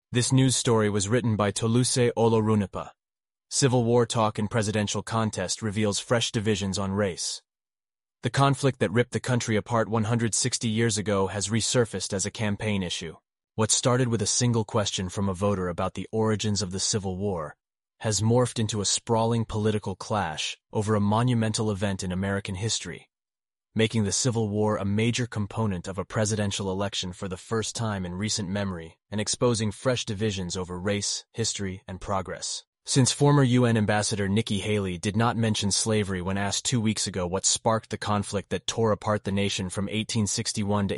This news story was written by Toluse Olorunnipa. Civil War talk in presidential contest reveals fresh divisions on race. The conflict that ripped the country apart 160 years ago has resurfaced as a campaign issue. What started with a single question from a voter about the origins of the Civil War has morphed into a sprawling political clash over a monumental event in American history, making the Civil War a major component of a presidential election for the first time in recent memory and exposing fresh divisions over race, history, and progress. Since former UN Ambassador Nikki Haley did not mention slavery when asked 2 weeks ago what sparked the conflict that tore apart the nation from 1861 to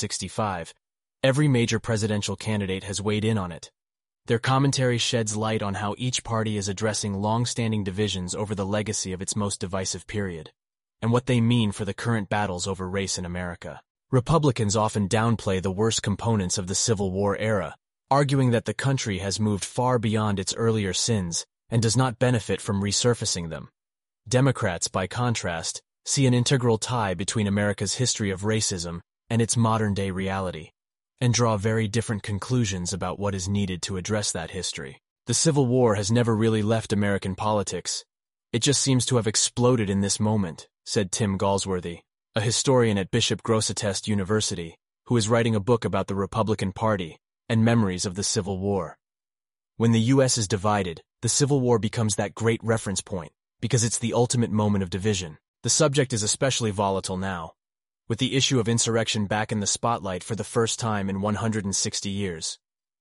1865, every major presidential candidate has weighed in on it. Their commentary sheds light on how each party is addressing long-standing divisions over the legacy of its most divisive period, and what they mean for the current battles over race in America. Republicans often downplay the worst components of the Civil War era, arguing that the country has moved far beyond its earlier sins and does not benefit from resurfacing them. Democrats, by contrast, see an integral tie between America's history of racism and its modern-day reality, and draw very different conclusions about what is needed to address that history. The Civil War has never really left American politics. It just seems to have exploded in this moment, said Tim Galsworthy, a historian at Bishop Grosseteste University, who is writing a book about the Republican Party and memories of the Civil War. When the U.S. is divided, the Civil War becomes that great reference point, because it's the ultimate moment of division. The subject is especially volatile now, with the issue of insurrection back in the spotlight for the first time in 160 years.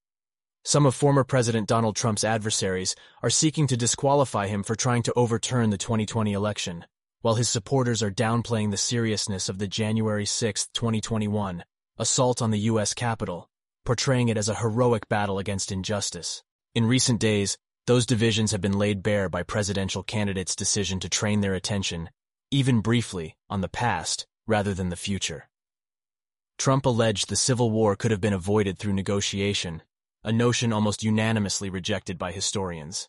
Some of former President Donald Trump's adversaries are seeking to disqualify him for trying to overturn the 2020 election, while his supporters are downplaying the seriousness of the January 6, 2021, assault on the U.S. Capitol, portraying it as a heroic battle against injustice. In recent days, those divisions have been laid bare by presidential candidates' decision to train their attention, even briefly, on the past rather than the future. Trump alleged the Civil War could have been avoided through negotiation, a notion almost unanimously rejected by historians.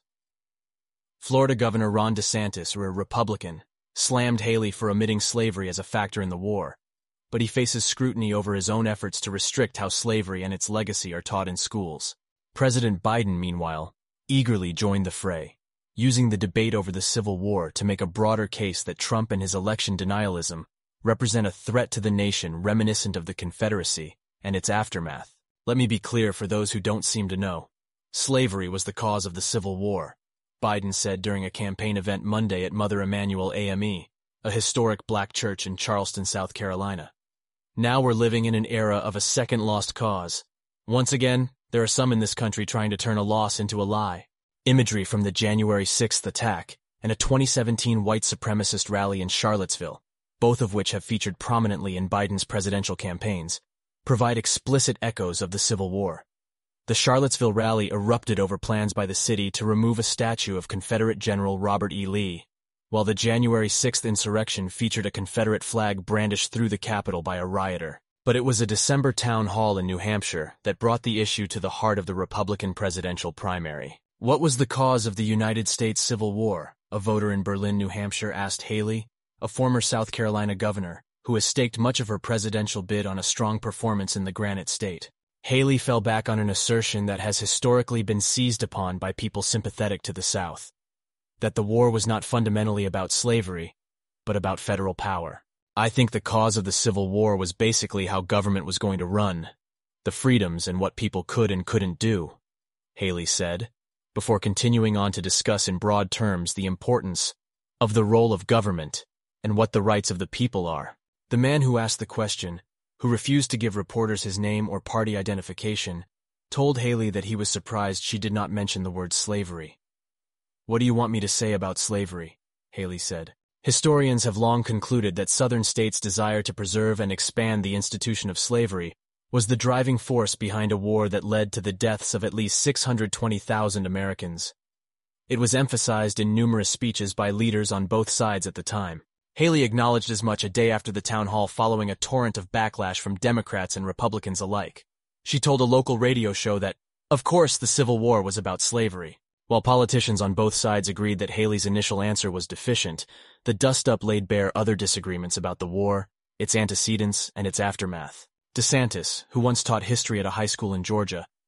Florida Governor Ron DeSantis, a Republican, slammed Haley for omitting slavery as a factor in the war, but he faces scrutiny over his own efforts to restrict how slavery and its legacy are taught in schools. President Biden, meanwhile, eagerly joined the fray, using the debate over the Civil War to make a broader case that Trump and his election denialism represent a threat to the nation reminiscent of the Confederacy and its aftermath. Let me be clear for those who don't seem to know. Slavery was the cause of the Civil War, Biden said during a campaign event Monday at Mother Emanuel AME, a historic black church in Charleston, South Carolina. Now we're living in an era of a second lost cause. Once again, there are some in this country trying to turn a loss into a lie. Imagery from the January 6th attack and a 2017 white supremacist rally in Charlottesville, both of which have featured prominently in Biden's presidential campaigns, provide explicit echoes of the Civil War. The Charlottesville rally erupted over plans by the city to remove a statue of Confederate General Robert E. Lee, while the January 6th insurrection featured a Confederate flag brandished through the Capitol by a rioter. But it was a December town hall in New Hampshire that brought the issue to the heart of the Republican presidential primary. What was the cause of the United States Civil War? A voter in Berlin, New Hampshire asked Haley, a former South Carolina governor, who has staked much of her presidential bid on a strong performance in the Granite State. Haley fell back on an assertion that has historically been seized upon by people sympathetic to the South, that the war was not fundamentally about slavery, but about federal power. I think the cause of the Civil War was basically how government was going to run, the freedoms and what people could and couldn't do, Haley said, before continuing on to discuss in broad terms the importance of the role of government and what the rights of the people are. The man who asked the question, who refused to give reporters his name or party identification, told Haley that he was surprised she did not mention the word slavery. "What do you want me to say about slavery?" Haley said. Historians have long concluded that Southern states' desire to preserve and expand the institution of slavery was the driving force behind a war that led to the deaths of at least 620,000 Americans. It was emphasized in numerous speeches by leaders on both sides at the time. Haley acknowledged as much a day after the town hall following a torrent of backlash from Democrats and Republicans alike. She told a local radio show that, of course, the Civil War was about slavery. While politicians on both sides agreed that Haley's initial answer was deficient, the dust-up laid bare other disagreements about the war, its antecedents, and its aftermath. DeSantis, who once taught history at a high school in Georgia,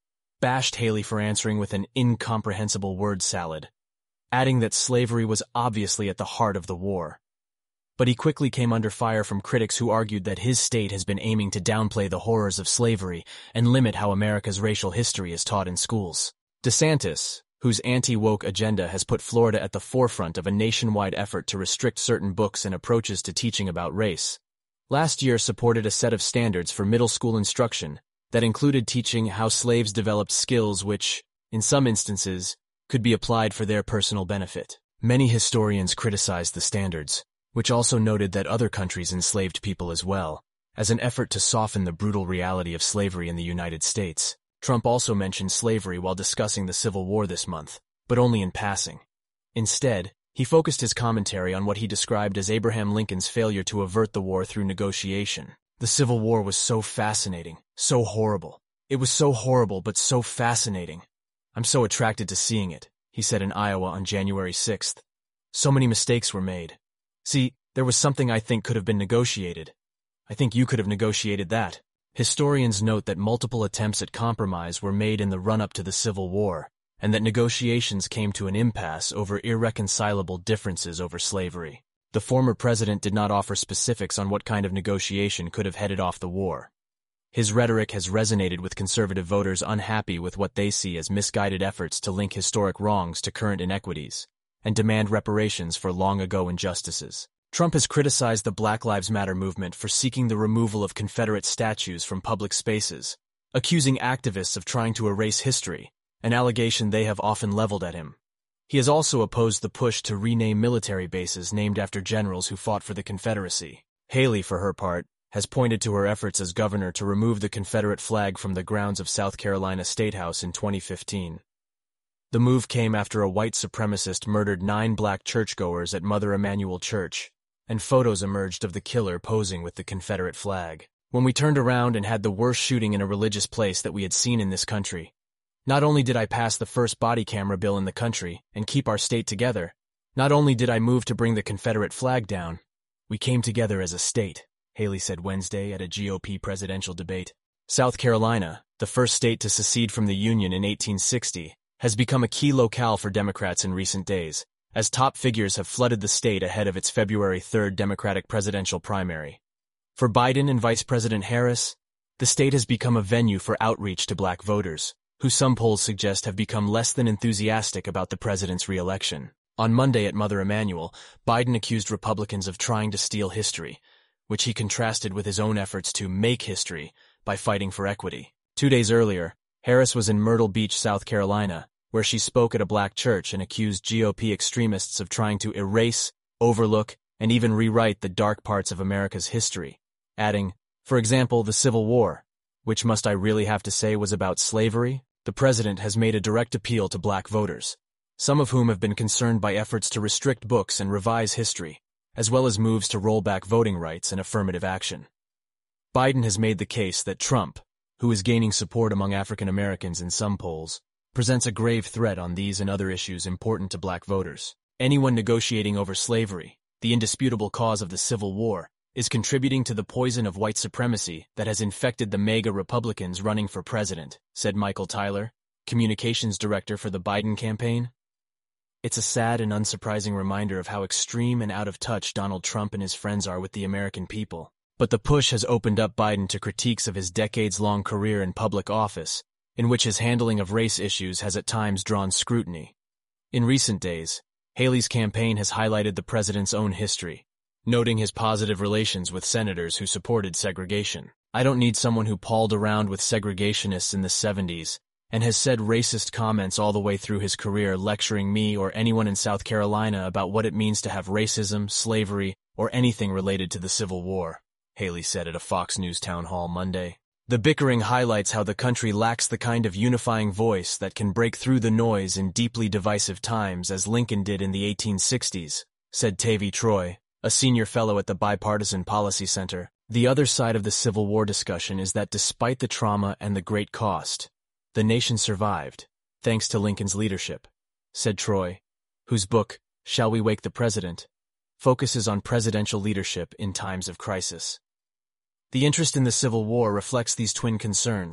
bashed Haley for answering with an incomprehensible word salad, adding that slavery was obviously at the heart of the war. But he quickly came under fire from critics who argued that his state has been aiming to downplay the horrors of slavery and limit how America's racial history is taught in schools. DeSantis, whose anti-woke agenda has put Florida at the forefront of a nationwide effort to restrict certain books and approaches to teaching about race, last year supported a set of standards for middle school instruction that included teaching how slaves developed skills which, in some instances, could be applied for their personal benefit. Many historians criticized the standards, which also noted that other countries enslaved people as well, as an effort to soften the brutal reality of slavery in the United States. Trump also mentioned slavery while discussing the Civil War this month, but only in passing. Instead, he focused his commentary on what he described as Abraham Lincoln's failure to avert the war through negotiation. The Civil War was so fascinating, so horrible. It was so horrible but so fascinating. I'm so attracted to seeing it, he said in Iowa on January 6th. So many mistakes were made. See, there was something I think could have been negotiated. I think you could have negotiated that. Historians note that multiple attempts at compromise were made in the run-up to the Civil War, and that negotiations came to an impasse over irreconcilable differences over slavery. The former president did not offer specifics on what kind of negotiation could have headed off the war. His rhetoric has resonated with conservative voters unhappy with what they see as misguided efforts to link historic wrongs to current inequities and demand reparations for long-ago injustices. Trump has criticized the Black Lives Matter movement for seeking the removal of Confederate statues from public spaces, accusing activists of trying to erase history, an allegation they have often leveled at him. He has also opposed the push to rename military bases named after generals who fought for the Confederacy. Haley, for her part, has pointed to her efforts as governor to remove the Confederate flag from the grounds of South Carolina State House in 2015. The move came after a white supremacist murdered 9 black churchgoers at Mother Emanuel Church, and photos emerged of the killer posing with the Confederate flag. When we turned around and had the worst shooting in a religious place that we had seen in this country, not only did I pass the first body camera bill in the country and keep our state together, not only did I move to bring the Confederate flag down, we came together as a state, Haley said Wednesday at a GOP presidential debate. South Carolina, the first state to secede from the Union in 1860, has become a key locale for Democrats in recent days, as top figures have flooded the state ahead of its February 3rd Democratic presidential primary. For Biden and Vice President Harris, the state has become a venue for outreach to black voters, who some polls suggest have become less than enthusiastic about the president's re-election. On Monday at Mother Emanuel, Biden accused Republicans of trying to steal history, which he contrasted with his own efforts to make history by fighting for equity. 2 days earlier, Harris was in Myrtle Beach, South Carolina, where she spoke at a black church and accused GOP extremists of trying to erase, overlook, and even rewrite the dark parts of America's history, adding, for example, the Civil War, which must I really have to say was about slavery? The president has made a direct appeal to black voters, some of whom have been concerned by efforts to restrict books and revise history, as well as moves to roll back voting rights and affirmative action. Biden has made the case that Trump, who is gaining support among African Americans in some polls, presents a grave threat on these and other issues important to black voters. Anyone negotiating over slavery, the indisputable cause of the Civil War, is contributing to the poison of white supremacy that has infected the MAGA Republicans running for president, said Michael Tyler, communications director for the Biden campaign. It's a sad and unsurprising reminder of how extreme and out of touch Donald Trump and his friends are with the American people. But the push has opened up Biden to critiques of his decades-long career in public office, in which his handling of race issues has at times drawn scrutiny. In recent days, Haley's campaign has highlighted the president's own history, noting his positive relations with senators who supported segregation. I don't need someone who palled around with segregationists in the 70s and has said racist comments all the way through his career lecturing me or anyone in South Carolina about what it means to have racism, slavery, or anything related to the Civil War, Haley said at a Fox News town hall Monday. The bickering highlights how the country lacks the kind of unifying voice that can break through the noise in deeply divisive times as Lincoln did in the 1860s, said Tavi Troy, a senior fellow at the Bipartisan Policy Center. The other side of the Civil War discussion is that despite the trauma and the great cost, the nation survived, thanks to Lincoln's leadership, said Troy, whose book, Shall We Wake the President?, focuses on presidential leadership in times of crisis. The interest in the Civil War reflects these twin concerns,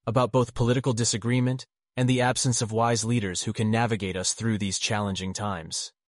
about both political disagreement and the absence of wise leaders who can navigate us through these challenging times.